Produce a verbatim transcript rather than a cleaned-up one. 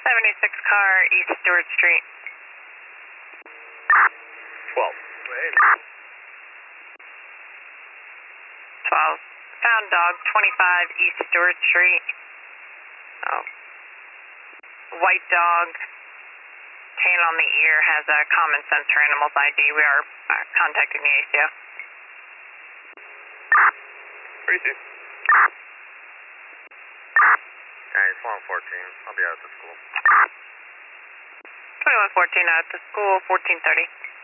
seventy-six car, East Stewart Street. twelve. Wait. twelve. Found dog, twenty-five East Stewart Street. Oh. White dog, tan on the ear, has a common sense for animals I D. We are uh, contacting the A C O. Receive. Alright, it's one fourteen. I'll be out at the school. twenty-one fourteen out at the school, fourteen thirty.